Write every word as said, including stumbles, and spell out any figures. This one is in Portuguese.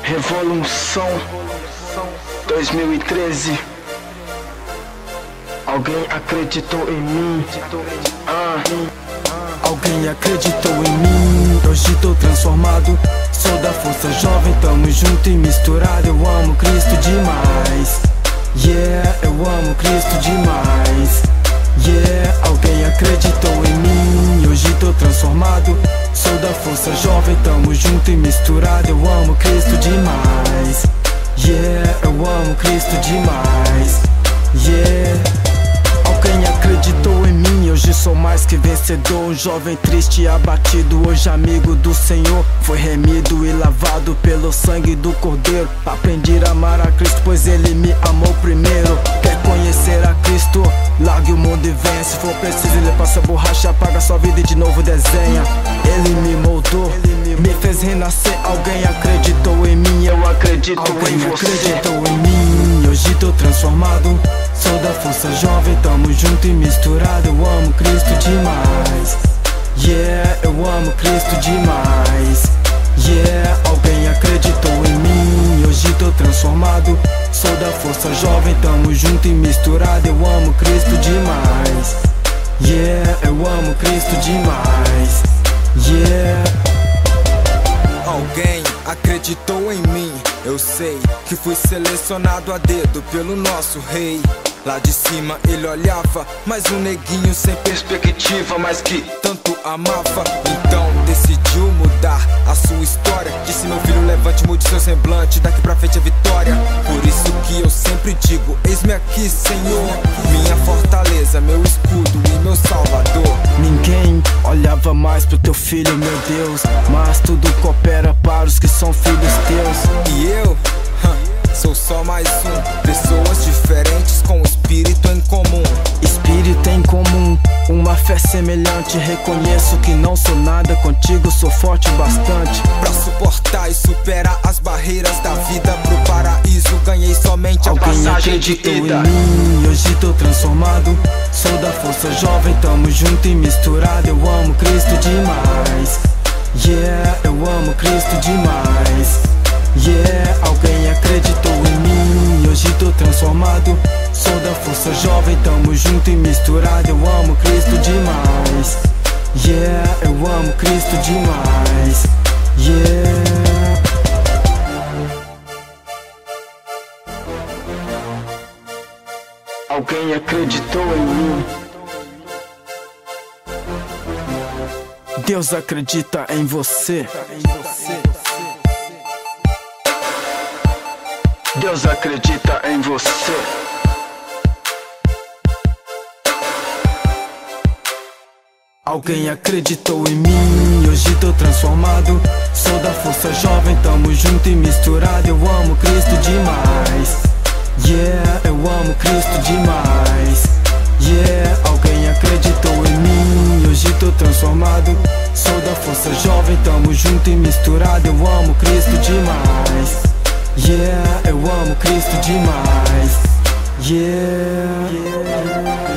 Revolução dois mil e treze. Alguém acreditou em mim. Ah. Alguém acreditou em mim. Hoje tô transformado. Sou da força jovem, tamo junto e misturado. Eu amo Cristo demais. Yeah, eu amo Cristo demais. Yeah, alguém acreditou em mim. Hoje tô transformado. Sou da força jovem, tamo junto e misturado. Eu amo Cristo demais. Yeah, eu amo Cristo demais. Yeah. Alguém acreditou em mim, hoje sou mais que vencedor. Um jovem triste e abatido, hoje amigo do Senhor. Foi remido e lavado pelo sangue do Cordeiro. Aprendi a amar a Cristo, pois Ele me amou primeiro. Quer conhecer a Cristo? Largue o mundo e venha. Se for preciso, Ele passa a borracha, apaga sua vida e de novo desenha. Ele me moldou, me fez renascer. Alguém acreditou em mim, eu acredito Alguém em você. você. Acreditou em mim, hoje tô transformado. Sou da força jovem, tamo junto e misturado. Eu amo Cristo demais. Yeah, eu amo Cristo demais. Yeah, alguém acreditou em mim. Hoje tô transformado. Sou da força jovem, tamo junto e misturado. Eu amo Cristo demais. Yeah, eu amo Cristo demais. Yeah. Alguém acreditou em mim. Eu sei que fui selecionado a dedo pelo nosso rei. Lá de cima ele olhava, mas um neguinho sem perspectiva, mas que tanto amava. Então decidiu mudar a sua história. Disse: meu filho, levante, mude seu semblante, daqui pra frente é vitória. Por isso que eu sempre digo: eis-me aqui, Senhor, minha fortaleza, meu escudo e meu salvador. Ninguém olhava mais pro teu filho, meu Deus, mas tudo coopera para os que são filhos teus. E eu? Sou só mais um. Pessoas diferentes com espírito em comum. Espírito em comum, uma fé semelhante. Reconheço que não sou nada, contigo sou forte bastante. Pra suportar e superar as barreiras da vida, pro paraíso ganhei somente a Alguém passagem de acreditou ida. em mim, hoje tô transformado. Sou da força jovem, tamo junto e misturado. Eu amo Cristo demais. Yeah, eu amo Cristo demais. Yeah, alguém acreditou em mim. Hoje tô transformado. Sou da força jovem, tamo junto e misturado. Eu amo Cristo demais. Yeah, eu amo Cristo demais. Yeah. Alguém acreditou em mim. Deus acredita em você. Deus acredita em você. Alguém acreditou em mim, hoje tô transformado. Sou da força jovem, tamo junto e misturado. Eu amo Cristo demais. Yeah, eu amo Cristo demais. Yeah, alguém acreditou em mim, hoje tô transformado. Sou da força jovem, tamo junto e misturado. Eu amo Cristo demais. Yeah, eu amo Cristo demais. Yeah, yeah.